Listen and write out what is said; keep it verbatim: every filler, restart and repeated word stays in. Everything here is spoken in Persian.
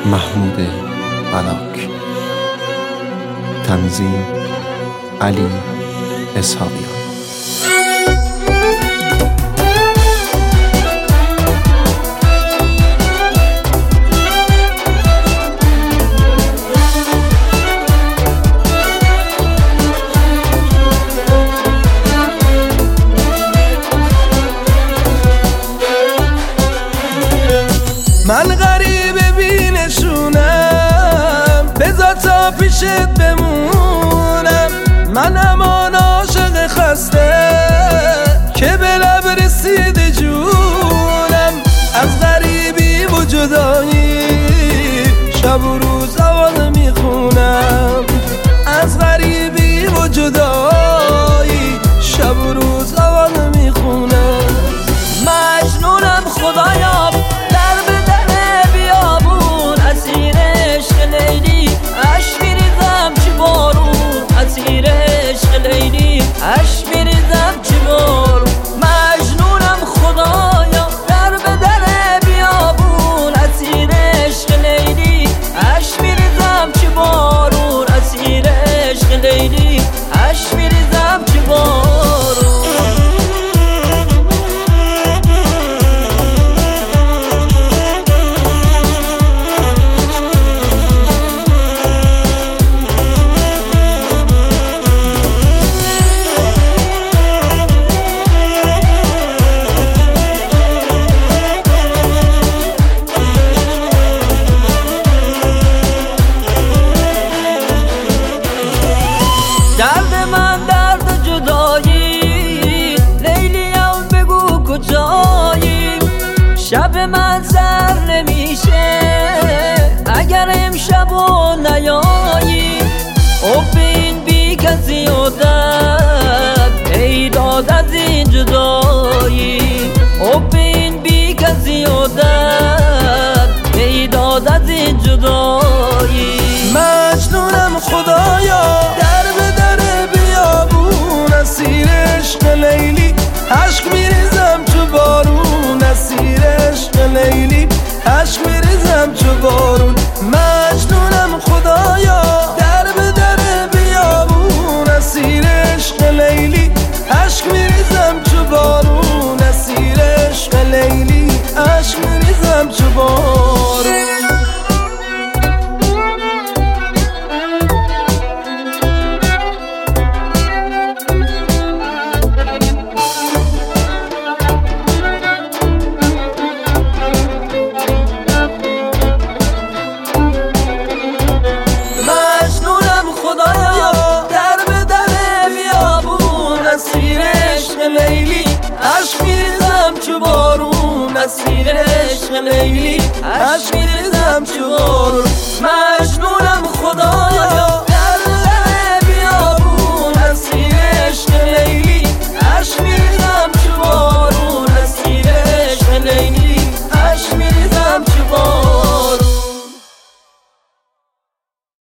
محمود بلاک. تنظیم علی اسحاقیان. من غریب بینشونم، بذار تا پیشت بمونم. من همان عاشق خسته که به لب رسیده جونم. از غریبی و جدایی شب و روز آواز میخونم. از غریبی و جدایی شب و روز آواز میخونم. مجنونم خدایا اش میریزم چی بارون. مجنونم خدایا در به در بیابون. اسیر عشق لیلی اش میریزم چی بارون. اسیر عشق لیلی اش میریزم چی بارون. درد من درد جدایی، لیلیم بگو کجایی. شب من سر نمیشه اگر امشب و نیایی. حب این بی کسی و درد پیداد از این جدایی. حب این بی کسی و درد پیداد از این جدایی. مجنونم خدایا در به در بیابون. اسیر عشق لیلی عشق میریزم چو بارون. اسیر عشق لیلی عشق میریزم چو بارون. مجنونم خدایا در به در بیابون. اسیر عشق لیلی عشق میریزم چو بارون. اسیر عشق لیلی عشق میریزم چو بارون. لیلی عشق میریزم چو بارون. اسیر عشق لیلی عشق میریزم چو بارون. مجنونم خدایا